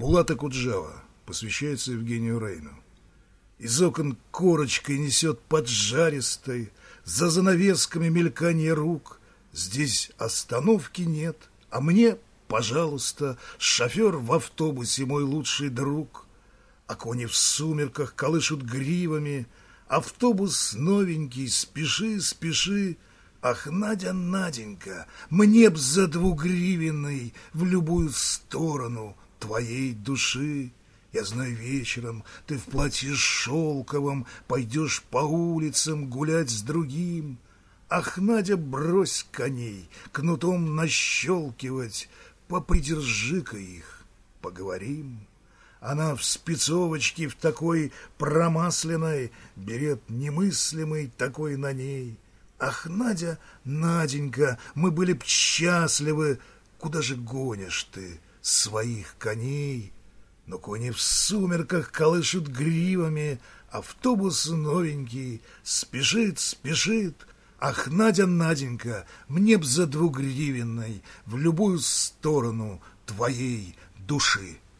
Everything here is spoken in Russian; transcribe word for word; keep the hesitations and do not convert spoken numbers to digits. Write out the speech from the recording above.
Булат Акуджава посвящается Евгению Рейну. Из окон корочкой несет поджаристой, за занавесками мельканье рук. Здесь остановки нет, а мне, пожалуйста, шофер в автобусе мой лучший друг. А кони в сумерках колышут гривами, автобус новенький, спеши, спеши. Ах, Надя, Наденька, мне б за двугривенный в любую сторону твоей души. Я знаю, вечером ты в платье шелковом пойдешь по улицам гулять с другим. Ах, Надя, брось коней, кнутом нащелкивать, попридержи-ка их, поговорим. Она в спецовочке в такой промасленной, берет немыслимый такой на ней. Ах, Надя, Наденька, мы были б счастливы, куда же гонишь ты своих коней? Но кони в сумерках колышут гривами, автобус новенький, спешит, спешит. Ах, Надя, Наденька, мне б за двугривенной в любую сторону твоей души.